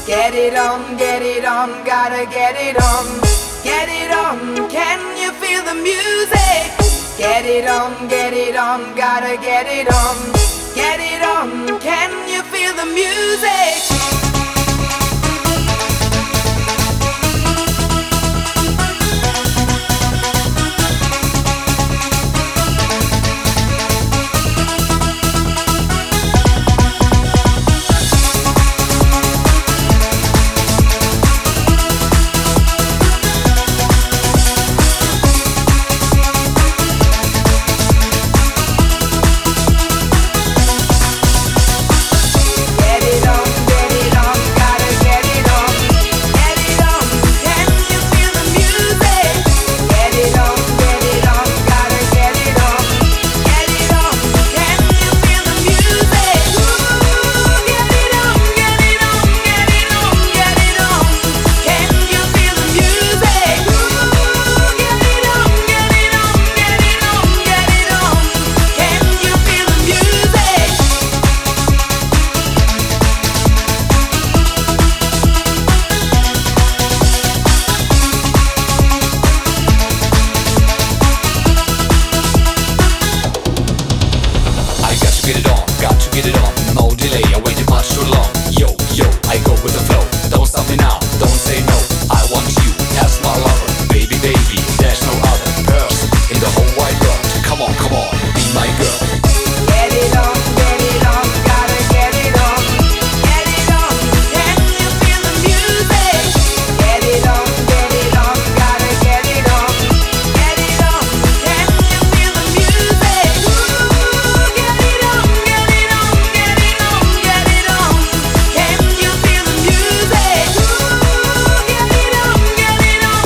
Get it on, gotta get it on. Get it on, can you feel the music? Get it on, gotta get it on. Get it on, can you feel the music? Get it on, no delay, I waited much too long. Yo, I go with the flow. Don't stop me now, don't say no. I want you as my lover. Baby, there's no other person in the whole wide world. Come on, be my girl. Get it on, gotta get it on. Get it on, can you feel the music? Get it on, gotta get it on. Get it on, can you feel the music? Ooh, get it on, get it on. Get it on, can you feel the music? Ooh, get it on, get it on.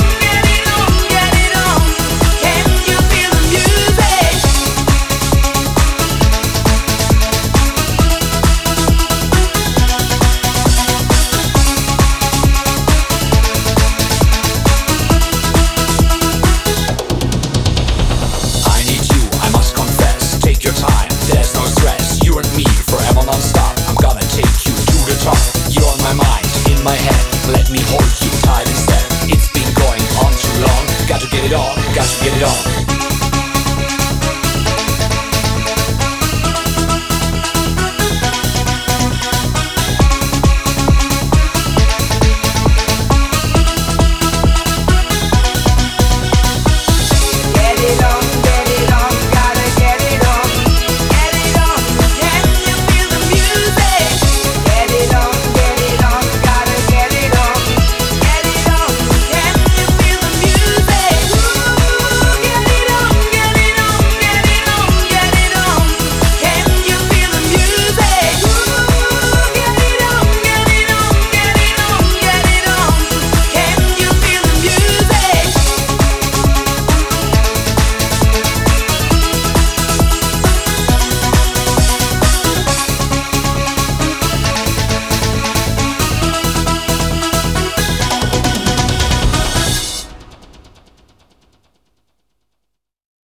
Can you feel the music? I need you, I must confess. Take your time, there's no stress. You and me, forever non-stop. I'm gonna take you to the top. You're on my mind, in my head. Let me hold you tight instead. It's been going on too long. Got to get it on, got to get it on.